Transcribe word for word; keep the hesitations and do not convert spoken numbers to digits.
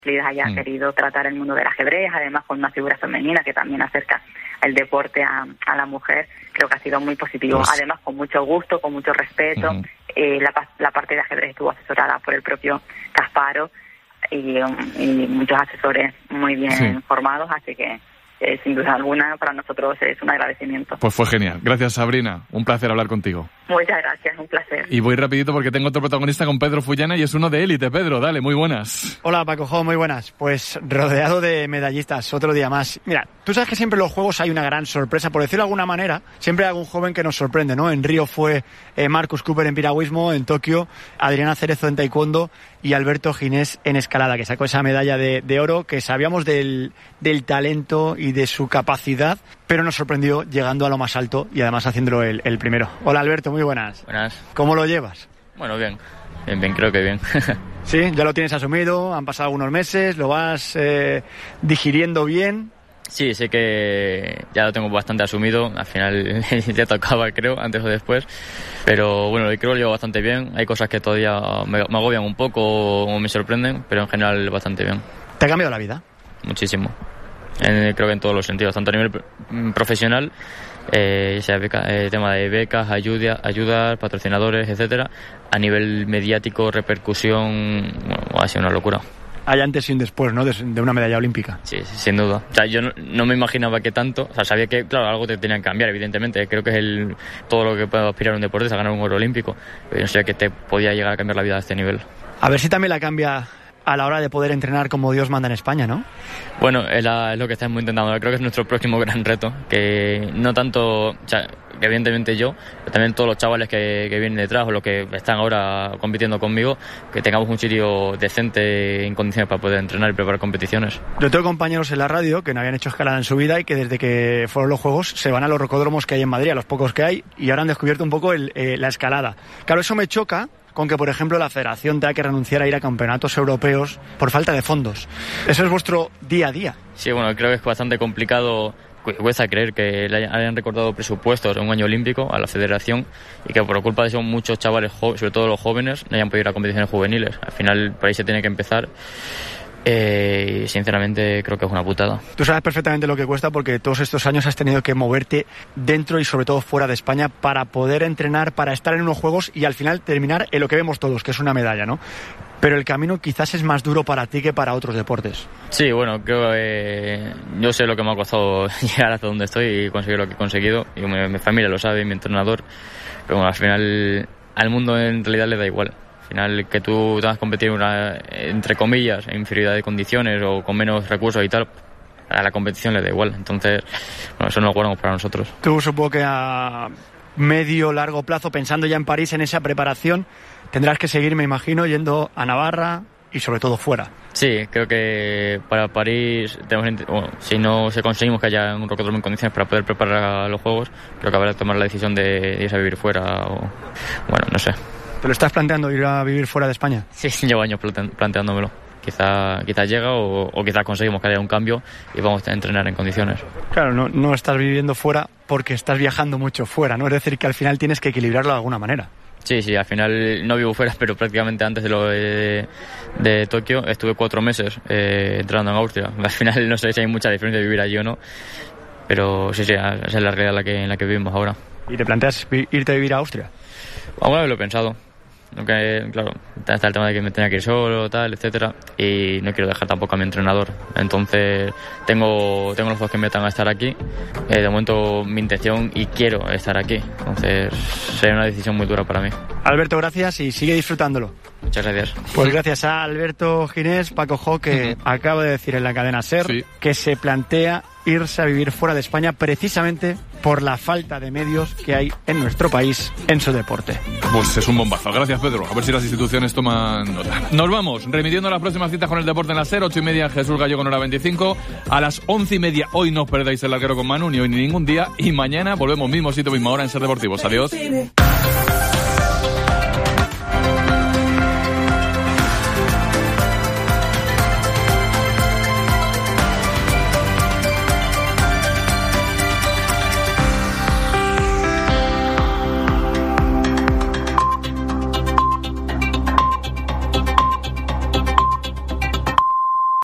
haya mm. querido tratar el mundo del ajedrez, además con una figura femenina que también acerca el deporte a, a la mujer, creo que ha sido muy positivo. Pues, además, con mucho gusto, con mucho respeto. Uh-huh. eh, la, la parte de ajedrez estuvo asesorada por el propio Kasparov y, y muchos asesores muy bien sí. formados, así que eh, sin duda alguna para nosotros es un agradecimiento. Pues fue genial. Gracias, Sabrina. Un placer hablar contigo. Muchas gracias, un placer. Y voy rapidito porque tengo otro protagonista con Pedro Fullana y es uno de élite. Pedro, dale, muy buenas. Hola, Paco Jo, muy buenas. Pues rodeado de medallistas, otro día más. Mira, tú sabes que siempre en los Juegos hay una gran sorpresa, por decirlo de alguna manera. Siempre hay algún joven que nos sorprende, ¿no? En Río fue eh, Marcus Cooper en piragüismo, en Tokio Adriana Cerezo en taekwondo y Alberto Ginés en escalada, que sacó esa medalla de, de oro, que sabíamos del, del talento y de su capacidad, pero nos sorprendió llegando a lo más alto y además haciéndolo el, el primero. Hola, Alberto, muy buenas. Buenas. ¿Cómo lo llevas? Bueno, bien. Bien, bien, creo que bien. Sí, ya lo tienes asumido, han pasado algunos meses, lo vas eh, digiriendo bien. Sí, sé que ya lo tengo bastante asumido, al final ya tocaba, creo, antes o después, pero bueno, creo que lo llevo bastante bien. Hay cosas que todavía me, me agobian un poco o me sorprenden, pero en general bastante bien. ¿Te ha cambiado la vida? Muchísimo, en, creo que en todos los sentidos, tanto a nivel profesional, eh, sea beca, eh, tema de becas, ayuda, ayudas, patrocinadores, etcétera, a nivel mediático, repercusión, bueno, ha sido una locura. Hay antes y un después, ¿no? De, de una medalla olímpica. Sí, sí, sin duda. O sea, yo no, no me imaginaba que tanto. O sea, sabía que, claro, algo te tenía que cambiar, evidentemente. Creo que es el todo lo que puede aspirar un deportista, a ganar un oro olímpico. Pero yo no sabía que te podía llegar a cambiar la vida a este nivel. A ver si también la cambia a la hora de poder entrenar como Dios manda en España, ¿no? Bueno, es, la, es lo que estamos intentando. Creo que es nuestro próximo gran reto. Que no tanto... O sea, que evidentemente yo, pero también todos los chavales que, que vienen detrás o los que están ahora compitiendo conmigo, que tengamos un sitio decente en condiciones para poder entrenar y preparar competiciones. Yo tengo compañeros en la radio que no habían hecho escalada en su vida y que desde que fueron los Juegos se van a los rocódromos que hay en Madrid, a los pocos que hay, y ahora han descubierto un poco el, eh, la escalada. Claro, eso me choca con que, por ejemplo, la federación tenga que renunciar a ir a campeonatos europeos por falta de fondos. Eso es vuestro día a día. Sí, bueno, creo que es bastante complicado. Cuesta creer que le hayan recortado presupuestos en un año olímpico a la federación y que por culpa de eso muchos chavales, sobre todo los jóvenes, no hayan podido ir a competiciones juveniles. Al final, por ahí se tiene que empezar. Eh, y sinceramente creo que es una putada. Tú sabes perfectamente lo que cuesta porque todos estos años has tenido que moverte dentro y sobre todo fuera de España para poder entrenar, para estar en unos Juegos y al final terminar en lo que vemos todos, que es una medalla, ¿no? Pero el camino quizás es más duro para ti que para otros deportes. Sí, bueno, creo que yo sé lo que me ha costado llegar hasta donde estoy y conseguir lo que he conseguido. Y mi, mi familia lo sabe, mi entrenador. Pero bueno, al final al mundo en realidad le da igual. Al final que tú tengas que competir una, entre comillas, en inferioridad de condiciones o con menos recursos y tal, a la competición le da igual. Entonces, bueno, eso no lo guardamos para nosotros. Tú supongo que a medio, largo plazo, pensando ya en París, en esa preparación, tendrás que seguir, me imagino, yendo a Navarra y sobre todo fuera. Sí, creo que para París, tenemos, bueno, si no se conseguimos que haya un rocódromo en condiciones para poder preparar los Juegos, creo que habrá que tomar la decisión de irse a vivir fuera o, bueno, no sé. ¿Te lo estás planteando, ir a vivir fuera de España? Sí, llevo años planteándomelo. Quizá, quizá llega o, o quizás conseguimos que haya un cambio y vamos a entrenar en condiciones. Claro, no, no estás viviendo fuera porque estás viajando mucho fuera, ¿no? Es decir, que al final tienes que equilibrarlo de alguna manera. Sí, sí, al final no vivo fuera, pero prácticamente antes de lo de, de Tokio estuve cuatro meses eh, entrenando en Austria. Al final no sé si hay mucha diferencia de vivir allí o no, pero sí, sí, esa es la realidad en la que, en la que vivimos ahora. ¿Y te planteas irte a vivir a Austria? Alguna vez lo he pensado. Aunque, claro, está el tema de que me tenía que ir solo, tal, etcétera, y no quiero dejar tampoco a mi entrenador. Entonces, tengo, tengo los dos que me metan a estar aquí. Eh, de momento, mi intención y quiero estar aquí. Entonces, sería una decisión muy dura para mí. Alberto, gracias y sigue disfrutándolo. Muchas gracias. Pues gracias a Alberto Ginés, Paco Jo, que uh-huh. acaba de decir en la cadena SER sí. que se plantea irse a vivir fuera de España precisamente por la falta de medios que hay en nuestro país en su deporte. Pues es un bombazo. Gracias, Pedro. A ver si las instituciones toman nota. Nos vamos, remitiendo a las próximas citas con el deporte en la SER, ocho y media Jesús Gallego en hora veinticinco. A las once y media hoy no os perdáis el larguero con Manu, ni hoy ni ningún día. Y mañana volvemos mismo sitio, misma hora en SER Deportivos. Adiós.